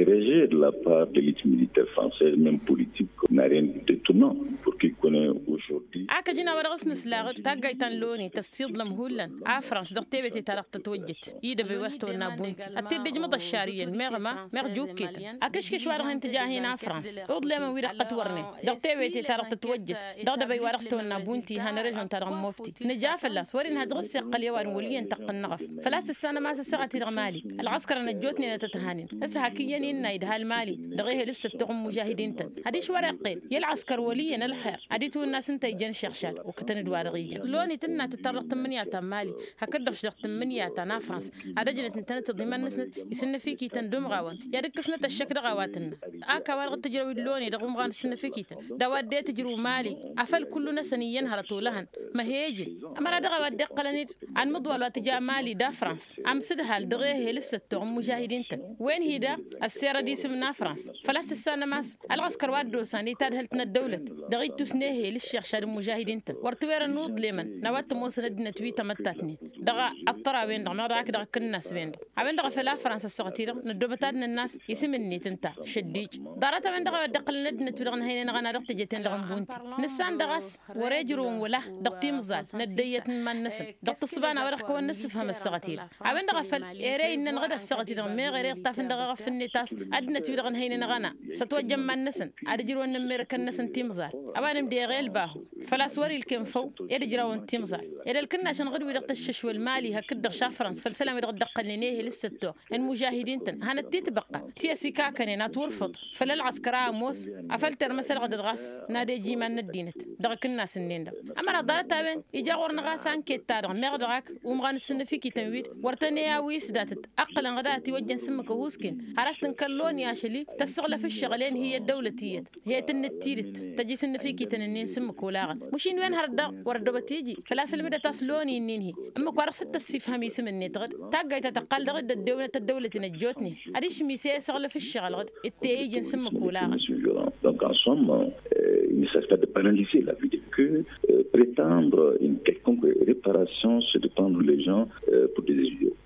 rejet de la part de l'élite militaire française, même politique, n'a rien de détonnant pour qui connaît aujourd'hui. أكجنا ورغس نسلاغ تاجيتان لوني تصيد لمهولا فرنسا دكتيبتي ترى تتوجت يد بوستو النابونت التدج مضى الشارية مغما مغجوكيتا أكشكش ورغن تجاهنا فرنسا أود لما ورقة ورني دكتيبتي ترى تتوجت دغدا بي ورغستو النابونتي هنرجون ترى مفتي نجاف الله سورين هدرس قليا وروليا تق النغف فلاست السنة ما سسغتي مالي العسكر نجوتني نتتهانين هسه هكيا نايد هالمالي دغيه لسه تقوم مجاهدين تن هديش ورقين يلعسكر وليا الخير هديتو الناس انت يجن شخشات وكتن دوارغية لوني تنا تتطرق تمنياتا مالي هكدش دق تمنياتا نا فرنسا هذا جنت انت ضمن نسنت يسن فيكي تندوم غاون يا دك سنت الشك غاواتنا اكا ورق تجرو لوني دغم غان سن فيكي دواد دي تجرو مالي افل كلنا سنيين هرتو لهن ما هيجي اما دغا ود قلنيد عن مضوال تجا مالي دا فرنسا ام سدهال دغيه لسه تقوم مجاهدين تن وين هي دا السيره دي سمنا فرنسا فلاست السنه ماس العسكر وادو ساني تادهلتنا الدوله دغيت تسنيه للشيخ شاد المجاهدين تن ورتوير النوض لمن نوات موسى ندنا تويتا متاتني دغا الطرا وين دغ راك دغ كناس وين عبن دغ فلا فرنسا السغتير ندوبتان الناس يسمني تنتا شديج دارتا وين دغ دقل ندنا تبلغن هينا غنا دغ تجتين دغ بونتي نسان دغس وريجرون ولا دغ تيمزال نديت من نسب دغ تصبانا ورخ كون نسفهم السغتير عبن دغ فل ايري ان غدا السغتير مي غير طافن دغ غفني تاس ادنا تبلغن هينا غنا ستوجم من نسن ادجرون نميركن نسن تيمزال ابان دي غيل باهو فلا سوري الكنفو يدجراون تيمزال إذا الكنا عشان غدوي دق الشش والمالي هكدغ شاف فرنسا فالسلام يدق دق لنيه للستو المجاهدين تن هنا تبقى تيسي كاكني ناتورفض فلا العسكرة موس أفلتر مثلا غد الغاس نادي جيما ندينت دغ كنا سنين دا أما رضات تابن يجا غورن غاس انكيت تادغ مغدغاك ومغان السن فيكي تنويد ورتنيا ويس داتت أقل غدا توجن سمك وهوسكن هراستن كلون يا شلي تستغل في الشغلين هي الدولتية هي تنتيرت تجي سن فيكي تنين سمك ولاغن مشين وين هردا وردو بتيجي فلا سلمي تاسلوني نينهي اما كوار ست السيفهم يسمني تغد تاغاي تتقال دغد الدوله نجوتني اديش ميسي سغل في الشغل غد التيجي نسمك ولاغن Donc en somme, il ne s'agit pas de paralyser la vie des queues, prétendre une quelconque réparation, c'est de prendre les gens pour des idiots.